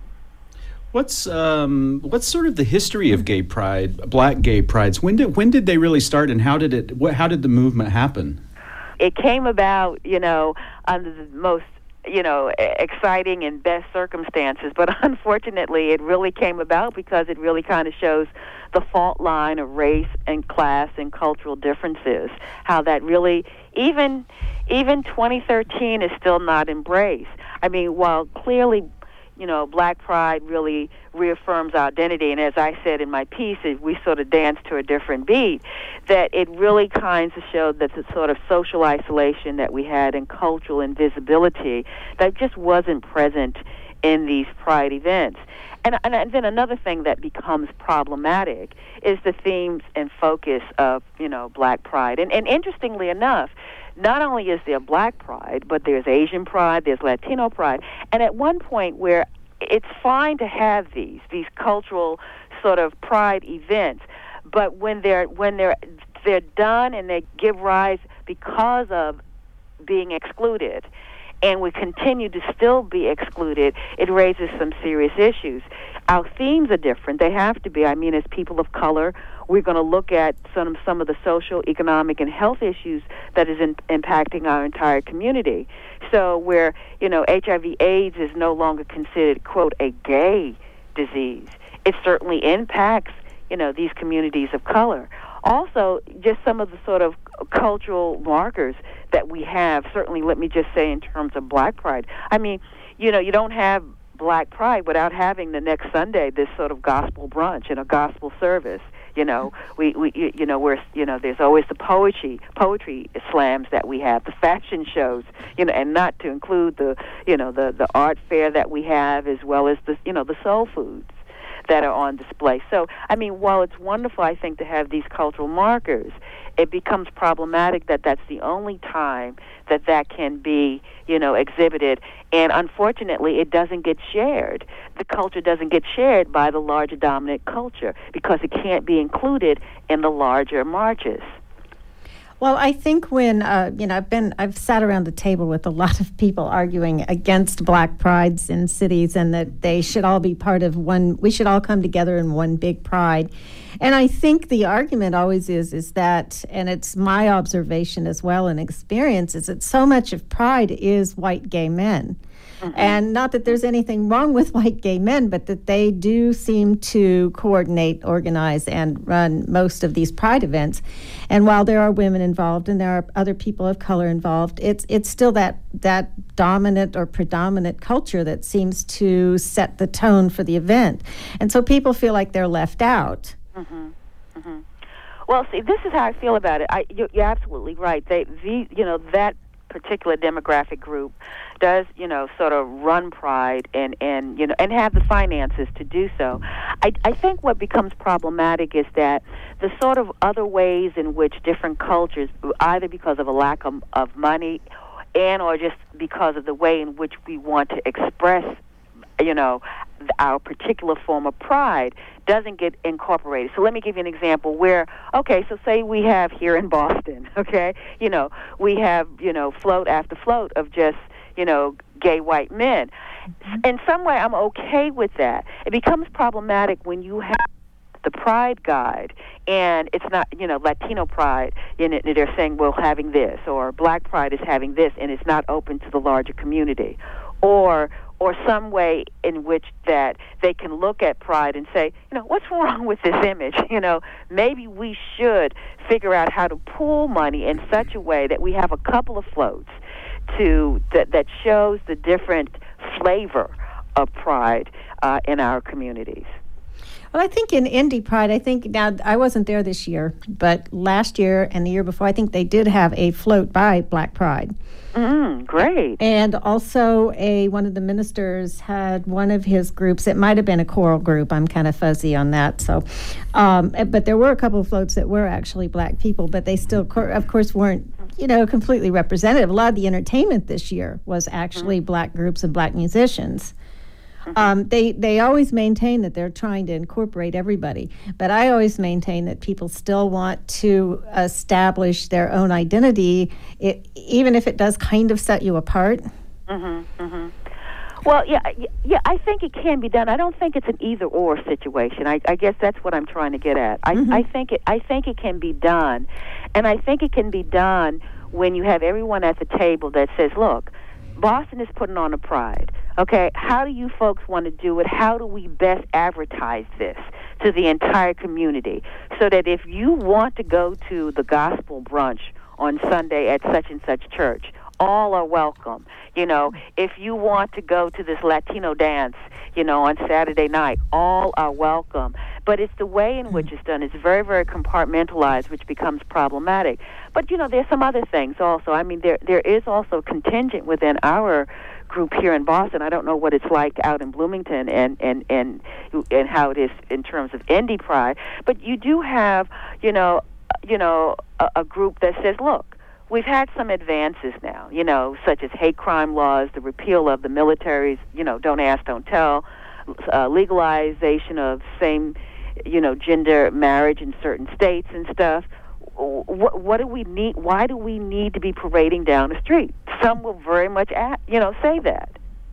What's um, what's sort of the history of gay pride, black gay prides? When did when did they really start, and how did it? What, how did the movement happen? It came about, you know, under the most, you know, exciting and best circumstances, but unfortunately, it really came about because it really kind of shows the fault line of race and class and cultural differences, how that really, even even twenty thirteen is still not embraced. I mean, while clearly, you know, Black Pride really reaffirms our identity, and as I said in my piece, we sort of dance to a different beat, that it really kind of showed that the sort of social isolation that we had and cultural invisibility that just wasn't present in these Pride events. And, and, and then another thing that becomes problematic is the themes and focus of, you know, Black Pride. And, and interestingly enough, not only is there Black Pride, but there's Asian Pride, there's Latino Pride. And at one point where it's fine to have these, these cultural sort of Pride events, but when they're, when they're, they're done and they give rise because of being excluded, and we continue to still be excluded, it raises some serious issues. Our themes are different. They have to be. I mean, as people of color, we're going to look at some, some of the social, economic, and health issues that is in, impacting our entire community. So where, you know, H I V AIDS is no longer considered, quote, a gay disease, it certainly impacts, you know, these communities of color. Also, just some of the sort of cultural markers that we have, certainly let me just say in terms of Black Pride. I mean, you know, you don't have Black Pride without having the next Sunday this sort of gospel brunch and a gospel service. You know, we, we you know, we're, you know, there's always the poetry, poetry slams that we have, the fashion shows, you know, and not to include the, you know, the, the art fair that we have, as well as the, you know, the soul foods that are on display. So, I mean, while it's wonderful, I think, to have these cultural markers, it becomes problematic that that's the only time that that can be, you know, exhibited. And unfortunately, it doesn't get shared. The culture doesn't get shared by the larger dominant culture because it can't be included in the larger marches. Well, I think when, uh, you know, I've been, I've sat around the table with a lot of people arguing against Black prides in cities and that they should all be part of one, we should all come together in one big pride. And I think the argument always is, is that, and it's my observation as well and experience, is that so much of pride is white gay men. Mm-hmm. And not that there's anything wrong with white gay men, but that they do seem to coordinate, organize, and run most of these pride events. And while there are women involved and there are other people of color involved, it's it's still that that dominant or predominant culture that seems to set the tone for the event. And so people feel like they're left out. Mm-hmm. Mm-hmm. Well, see, this is how I feel about it. I, you, you're absolutely right. They, the, you know, that particular demographic group does, you know, sort of run Pride and, and you know, and have the finances to do so. I, I think what becomes problematic is that the sort of other ways in which different cultures, either because of a lack of, of money and or just because of the way in which we want to express, you know, our particular form of pride, doesn't get incorporated. So let me give you an example where, okay, so say we have here in Boston, okay, you know, we have, you know, float after float of just, you know, gay white men. In some way, I'm okay with that. It becomes problematic when you have the Pride Guide, and it's not, you know, Latino Pride, and it, they're saying, well, having this, or Black Pride is having this, and it's not open to the larger community. Or or some way in which that they can look at Pride and say, you know, what's wrong with this image? You know, maybe we should figure out how to pool money in such a way that we have a couple of floats to that, that shows the different flavor of Pride uh, in our communities. Well, I think in Indy Pride, I think, now I wasn't there this year, but last year and the year before, I think they did have a float by Black Pride. Mm, great. And also a one of the ministers had one of his groups, it might have been a choral group, I'm kind of fuzzy on that, so, um, but there were a couple of floats that were actually Black people, but they still, of course, weren't, you know, completely representative. A lot of the entertainment this year was actually mm-hmm. Black groups and Black musicians. Um, they they always maintain that they're trying to incorporate everybody, but I always maintain that people still want to establish their own identity, it, even if it does kind of set you apart. Mm-hmm, mm-hmm. Well, yeah, yeah, I think it can be done. I don't think it's an either-or situation. I, I guess that's what I'm trying to get at. I, mm-hmm. I think it. I think it can be done, and I think it can be done when you have everyone at the table that says, "Look, Boston is putting on a Pride. Okay, how do you folks want to do it? How do we best advertise this to the entire community so that if you want to go to the gospel brunch on Sunday at such and such church, all are welcome. You know, if you want to go to this Latino dance, you know, on Saturday night, all are welcome. But it's the way in which it's done. It's very, very compartmentalized, which becomes problematic. But, you know, there's some other things also. I mean, there there is also contingent within our group here in Boston. I don't know what it's like out in Bloomington and, and, and, and how it is in terms of Indy Pride. But you do have, you know, you know, a, a group that says, look, we've had some advances now, you know, such as hate crime laws, the repeal of the military's, you know, don't ask, don't tell, uh, legalization of same, you know, gender marriage in certain states and stuff. What, what do we need? Why do we need to be parading down the street? Some will very much, at, you know, say that.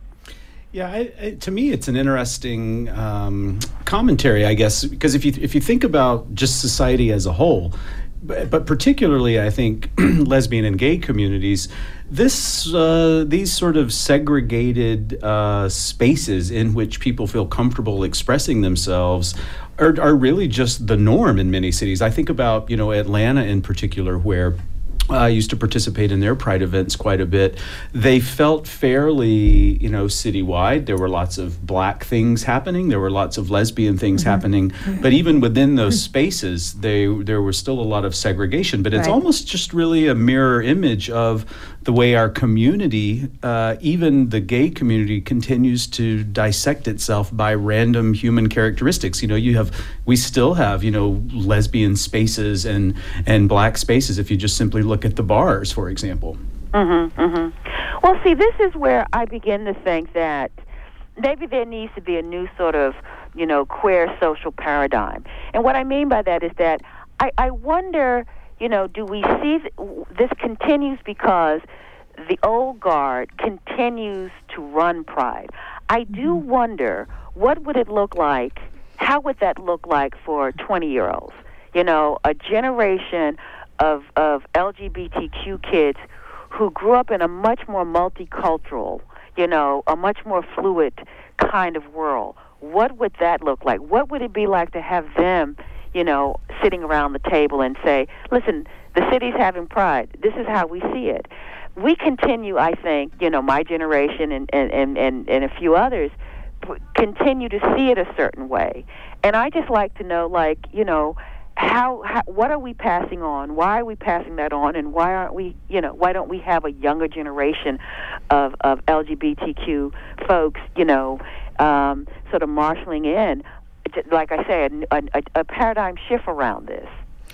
Yeah, I, I, to me, it's an interesting um, commentary, I guess, because if you if you think about just society as a whole, but, but particularly, I think, lesbian and gay communities, this uh, these sort of segregated uh, spaces in which people feel comfortable expressing themselves are, are really just the norm in many cities. I think about, you know, Atlanta in particular, where I used to participate in their Pride events quite a bit. They felt fairly, you know, citywide. There were lots of Black things happening. There were lots of lesbian things mm-hmm. happening. Mm-hmm. But even within those spaces, they there was still a lot of segregation. But it's right. almost just really a mirror image of the way our community, uh, even the gay community, continues to dissect itself by random human characteristics. You know, you have, we still have, you know, lesbian spaces and, and Black spaces if you just simply look at the bars, for example. Mm-hmm, mm-hmm. Well, see, this is where I begin to think that maybe there needs to be a new sort of, you know, queer social paradigm. And what I mean by that is that I, I wonder, you know, do we see th- this continues because the old guard continues to run Pride? I do mm-hmm. wonder, what would it look like, how would that look like for twenty-year-olds? You know, a generation of, of L G B T Q kids who grew up in a much more multicultural, you know, a much more fluid kind of world. What would that look like? What would it be like to have them, you know, sitting around the table and say, listen, the city's having Pride. This is how we see it. We continue, I think, you know, my generation and, and, and, and, and a few others p- continue to see it a certain way. And I just like to know, like, you know, how, how what are we passing on? Why are we passing that on? And why aren't we, you know, why don't we have a younger generation of, of L G B T Q folks, you know, um, sort of marshaling in, like I said, a, a, a paradigm shift around this?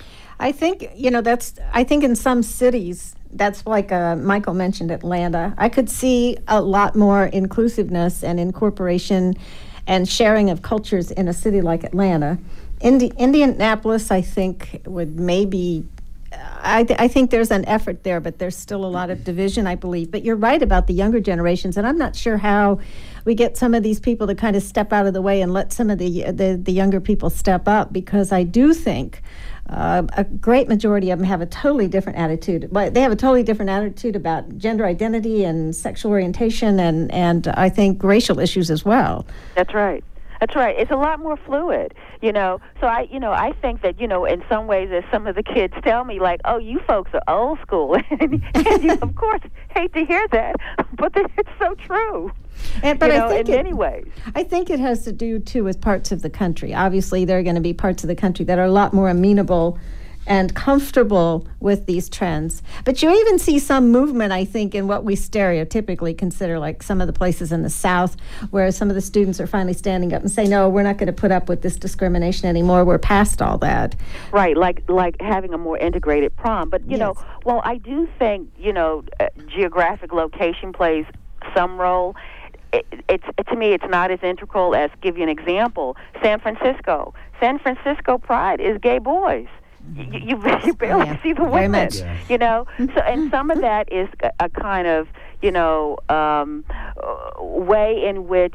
I think, you know, that's, I think in some cities, that's like uh, Michael mentioned Atlanta. I could see a lot more inclusiveness and incorporation and sharing of cultures in a city like Atlanta. Indi- Indianapolis, I think, would maybe, uh, I, th- I think there's an effort there, but there's still a lot of division, I believe. But you're right about the younger generations, and I'm not sure how we get some of these people to kind of step out of the way and let some of the the, the younger people step up, because I do think uh, a great majority of them have a totally different attitude. But they have a totally different attitude about gender identity and sexual orientation, and, and I think racial issues as well. That's right. That's right. It's a lot more fluid, you know. So I, you know, I think that, you know, in some ways, as some of the kids tell me, like, "Oh, you folks are old school," and, and you, of course, hate to hear that, but it's so true. And, but you I know, think in it, many ways, I think it has to do too with parts of the country. Obviously, there are going to be parts of the country that are a lot more amenable and comfortable with these trends. But you even see some movement, I think, in what we stereotypically consider like some of the places in the South, where some of the students are finally standing up and saying, no, we're not going to put up with this discrimination anymore. We're past all that. Right, like like having a more integrated prom. But, you Yes. know, well, I do think, you know, uh, geographic location plays some role. It, it's to me, it's not as integral as, give you an example, San Francisco. San Francisco Pride is gay boys. You, you, you barely Yeah, see the very women, much. Yeah. you know. So, and some of that is a, a kind of, you know, um, uh, way in which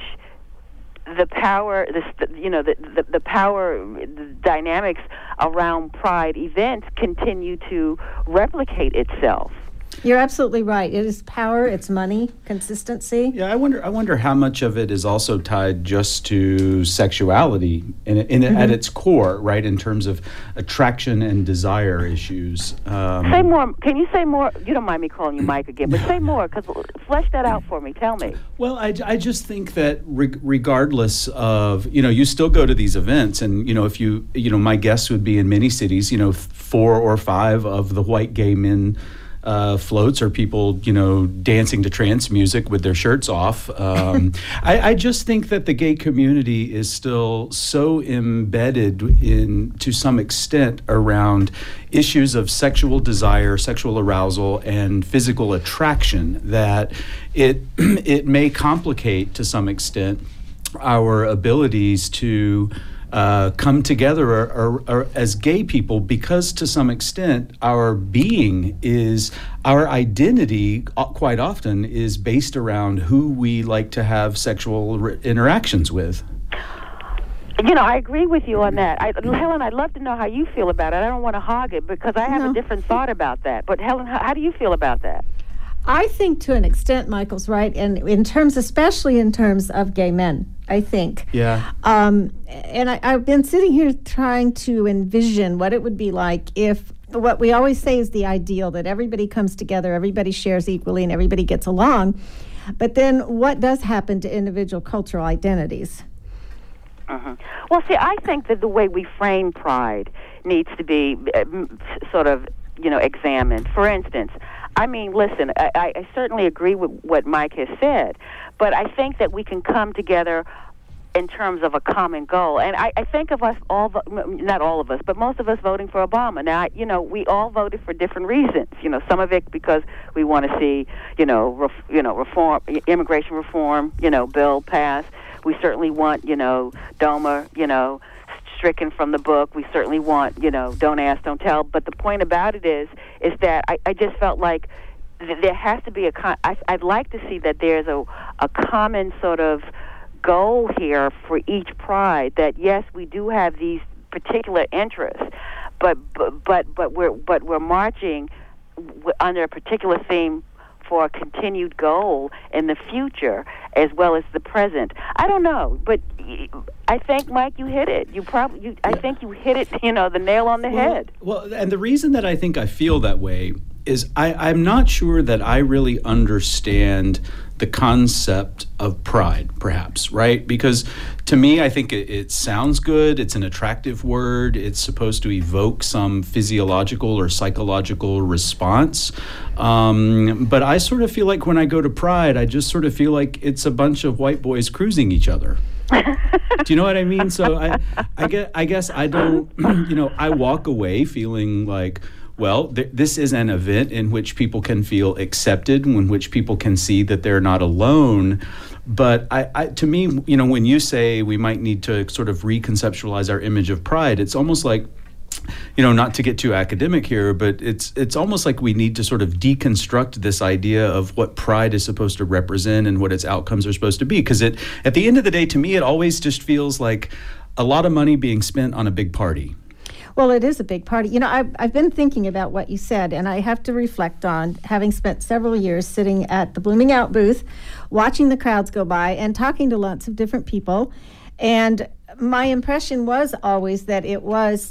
the power, the st- you know, the, the the power dynamics around Pride events continue to replicate itself. You're absolutely right. It is power, it's money, consistency. Yeah, I wonder. I wonder how much of it is also tied just to sexuality, in, in Mm-hmm. at its core, right? In terms of attraction and desire issues. Um, Say more. Can you say more? You don't mind me calling you Mike again, but say more, because flesh that out for me. Tell me. Well, I, I just think that re- regardless of, you know, you still go to these events, and, you know, if you, you know, my guess would be in many cities, you know, four or five of the white gay men Uh, floats or people, you know, dancing to trance music with their shirts off. Um, I, I just think that the gay community is still so embedded in, to some extent, around issues of sexual desire, sexual arousal, and physical attraction that it it may complicate to some extent our abilities to Uh, come together or, or, or as gay people, because to some extent our being is, our identity uh, quite often is based around who we like to have sexual re- interactions with. You know, I agree with you on that. I, Helen, I'd love to know how you feel about it. I don't want to hog it because I have No. a different thought about that. But Helen, how, how do you feel about that? I think to an extent Michael's right, and in terms, especially in terms of gay men, I think. Yeah. Um, and I, I've been sitting here trying to envision what it would be like if what we always say is the ideal, that everybody comes together, everybody shares equally, and everybody gets along. But then what does happen to individual cultural identities? Uh-huh. Well, see, I think that the way we frame pride needs to be uh, m- sort of, you know, examined. For instance, I mean, listen, I, I certainly agree with what Mike has said, but I think that we can come together in terms of a common goal. And I, I think of us all, vo- not all of us, but most of us voting for Obama. Now, you know, we all voted for different reasons. You know, some of it because we want to see, you know, ref, you know, reform, immigration reform, you know, bill passed. We certainly want, you know, DOMA, you know, stricken from the book. We certainly want, you know, don't ask, don't tell. But the point about it is, is that I, I just felt like th- there has to be a. Con- I, I'd like to see that there's a a common sort of goal here for each pride. That yes, we do have these particular interests, but but but, but we're but we're marching w- under a particular theme for a continued goal in the future as well as the present. I don't know, but I think, Mike, you hit it. You probably, you, I think you hit it, you know, the nail on the well, head. Well, and the reason that I think I feel that way is I, I'm not sure that I really understand the concept of pride, perhaps, right? Because to me, I think it, it sounds good. It's an attractive word. It's supposed to evoke some physiological or psychological response. Um, but I sort of feel like when I go to Pride, I just sort of feel like it's a bunch of white boys cruising each other. Do you know what I mean? So I, I, guess, I guess I don't, you know, I walk away feeling like, well, th- this is an event in which people can feel accepted, in which people can see that they're not alone. But I, I, to me, you know, when you say we might need to sort of reconceptualize our image of pride, it's almost like you know, not to get too academic here, but it's it's almost like we need to sort of deconstruct this idea of what pride is supposed to represent and what its outcomes are supposed to be. Because it, at the end of the day, to me, it always just feels like a lot of money being spent on a big party. Well, it is a big party. You know, I've, I've been thinking about what you said, and I have to reflect on having spent several years sitting at the Blooming Out booth, watching the crowds go by and talking to lots of different people. And my impression was always that it was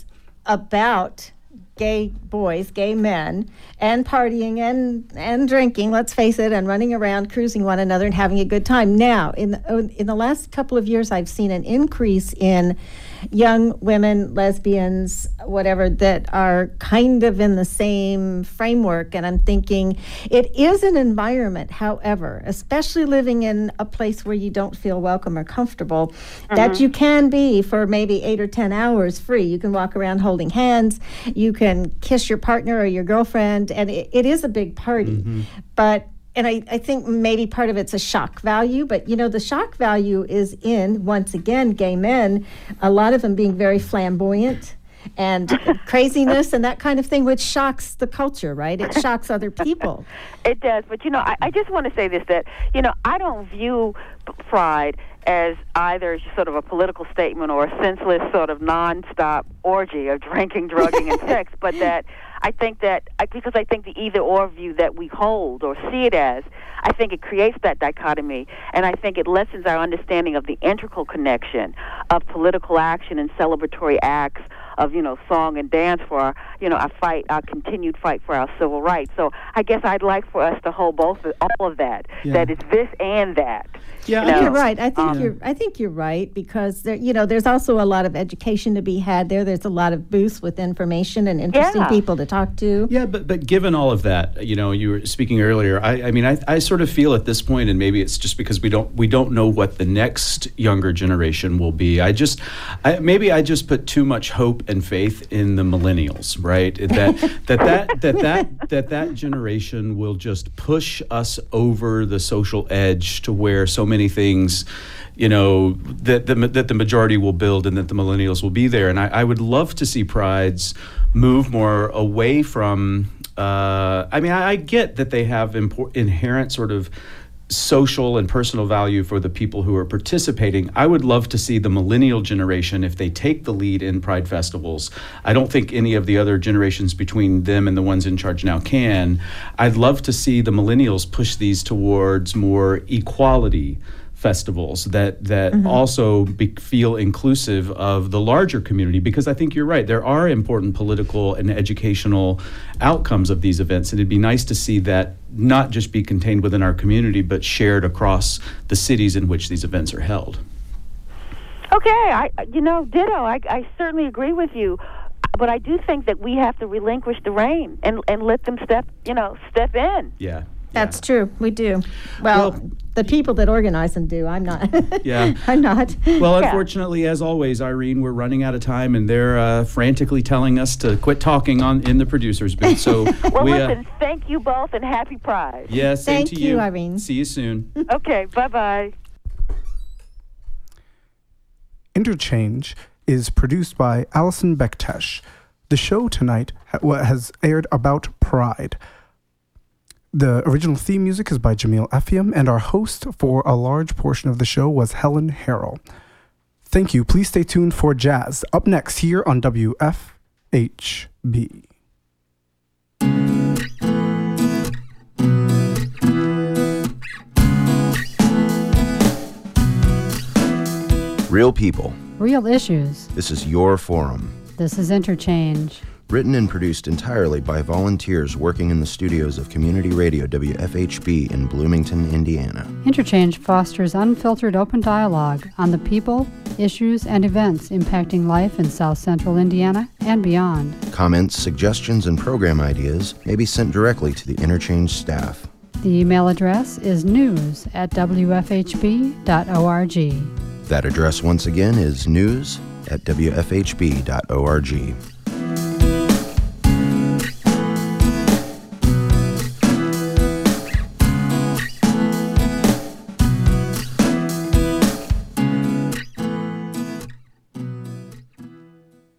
about gay boys, gay men, and partying and, and drinking, let's face it, and running around, cruising one another and having a good time. Now, in the, in the last couple of years, I've seen an increase in young women, lesbians, whatever, that are kind of in the same framework. And I'm thinking it is an environment, however, especially living in a place where you don't feel welcome or comfortable, mm-hmm. that you can be for maybe eight or ten hours free. You can walk around holding hands. You can kiss your partner or your girlfriend. And it, it is a big party. Mm-hmm. But And I, I think maybe part of it's a shock value, but, you know, the shock value is in, once again, gay men, a lot of them being very flamboyant and craziness and that kind of thing, which shocks the culture, right? It shocks other people. It does. But, you know, I, I just want to say this, that, you know, I don't view pride as either sort of a political statement or a senseless sort of nonstop orgy of drinking, drugging, and sex, but that I think that, because I think the either-or view that we hold or see it as, I think it creates that dichotomy, and I think it lessens our understanding of the integral connection of political action and celebratory acts of, you know, song and dance for our, you know, our fight, our continued fight for our civil rights. So I guess I'd like for us to hold both, all of that, yeah. that it's this and that. Yeah, you know? You're right. I think um, you're. I think you're right because there, you know, there's also a lot of education to be had there. There's a lot of booths with information and interesting yeah. people to talk to. Yeah, but but given all of that, you know, you were speaking earlier. I, I mean, I, I sort of feel at this point, and maybe it's just because we don't we don't know what the next younger generation will be. I just, I, maybe I just put too much hope and faith in the millennials, right? That that that that that that that generation will just push us over the social edge to where so many. Many things, you know, that the that the majority will build and that the millennials will be there. And I, I would love to see prides move more away from. Uh, I mean, I, I get that they have impor- inherent sort of social and personal value for the people who are participating. I would love to see the millennial generation, if they take the lead in Pride festivals. I don't think any of the other generations between them and the ones in charge now can. I'd love to see the millennials push these towards more equality festivals that that mm-hmm. also be, feel inclusive of the larger community, because I think you're right. There are important political and educational outcomes of these events, and it'd be nice to see that not just be contained within our community, but shared across the cities in which these events are held. Okay, I you know, ditto. I, I certainly agree with you, but I do think that we have to relinquish the rein and and let them step, you know, step in. Yeah. That's true. We do. Well, well, the people that organize them do. I'm not. Yeah. I'm not. Well, yeah. unfortunately, as always, Irene, we're running out of time, and they're uh, frantically telling us to quit talking on in the producer's booth. So, well, we, listen, uh, thank you both, and happy Pride. Yeah, same thank to you, you, Irene. See you soon. Okay, bye-bye. Interchange is produced by Alison Bektesh. The show tonight ha- has aired about Pride. The original theme music is by Jamil Effiam, and our host for a large portion of the show was Helen Harrell. Thank you. Please stay tuned for jazz. Up next here on W F H B. Real people. Real issues. This is your forum. This is Interchange. Written and produced entirely by volunteers working in the studios of Community Radio W F H B in Bloomington, Indiana. Interchange fosters unfiltered open dialogue on the people, issues, and events impacting life in South Central Indiana and beyond. Comments, suggestions, and program ideas may be sent directly to the Interchange staff. The email address is news at w f h b dot org. That address once again is news at w f h b dot org.